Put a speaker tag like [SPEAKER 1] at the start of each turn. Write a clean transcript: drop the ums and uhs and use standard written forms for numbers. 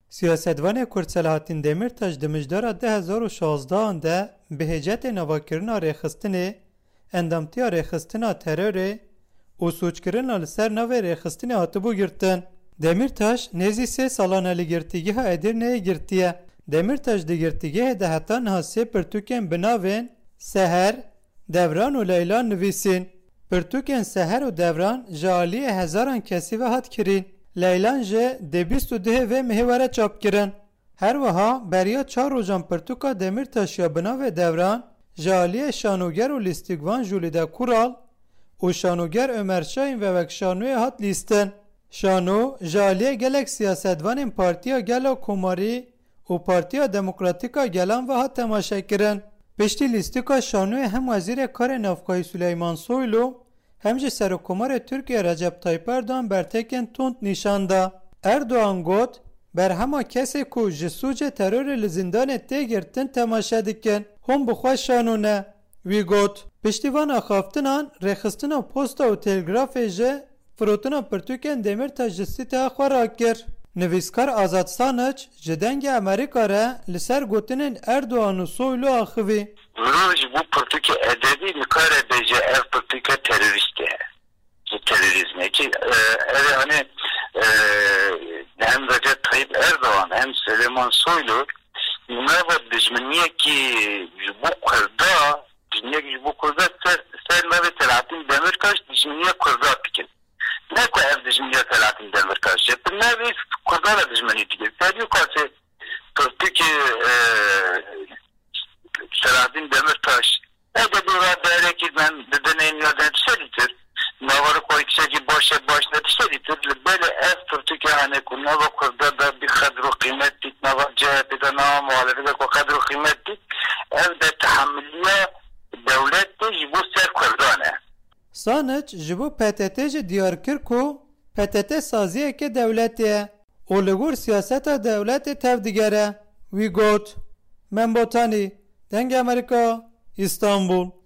[SPEAKER 1] سیاستوان کرد سلاحالدین دمیرتاش دمجدار 2016 ده بهجت نواکرنا ریخستنه اندامتیا ریخستنا ترور و سوچکرنا لسر نوی ریخستنه هاتبو گرتن. دمیرتاش نزی 3 سالانه لگرتیگه ها ادرنه گرتیه. دمیرتاش دگرتیگه ده حتی نها 3 پرتوکن بناوین سهر، دوران و لیلان نویسین. پرتوکن سهر و دوران جالی هزاران کسی و هات کرین. لیلان جه ده 22 و مهواره چاپ کرن. هر وها بریا 4 روزان پرتوکا دمیرتاش یا بناو دوران جالی شانوگر و لیستیگوان جولیده کورال و شانوگر عمرشاین و وکشانوی هات لیستن. شانو جالی گلک سیاستوان پارتیا گلا کوماری و پارتیا دموکراتیکا گلان و هات تماشا کرن. پشتی لیستیکا شانوی هم وزیر کار نافخای سلیمان سویلو همچه سرکومار ترکیه رجب طایپ اردوغان برتکن تند نشانده. اردوغان گفت بر همه کسی که جسوج ترور لزندان تیگرتن تماشا دکن هم بخواه شانو نه. وی گفت پشتیوان خوافتنان رخستنا پوستا و تلگراف جه فروتنا پرتوکن دمیر تا جسی تا خواه کر. نویسکار آزاد سانچ جدنگ امریکا را لسر گوتنین اردوغان و سویلو آخوی.
[SPEAKER 2] روز bu politika edebi mukare bece ev politika teröristi. Terörizme ki hani hem Recep Tayyip Erdoğan hem Süleyman Soylu bunlar var düşmeniye ki bu kurda bu kurda Serme ve Selahattin Demirtaş düşmeniye kurda pikin. Ne ko ev düşmeniye Selahattin Demirtaş yaptı. Ne bir kurda da düşmeniye pikin. Tabii ki politika Selahattin Demirtaş evde bir radyo ki ben deneyimlerden tüşedidir. Navarı koyuksa ki başına tüşedidir. Böyle ev Türkiye hani Nava kurda da bir kadro kıymetlik. Nava CHP'de Nava muhalefede kadro kıymetlik. Evde tahammülüye devlet de bu ser kurdane.
[SPEAKER 1] Sanıç jibu PTT diyar kir ku PTT saziye ke devletiye. Oligur siyaseta devleti tevdigere. We got Membotani Denge Amerika, İstanbul.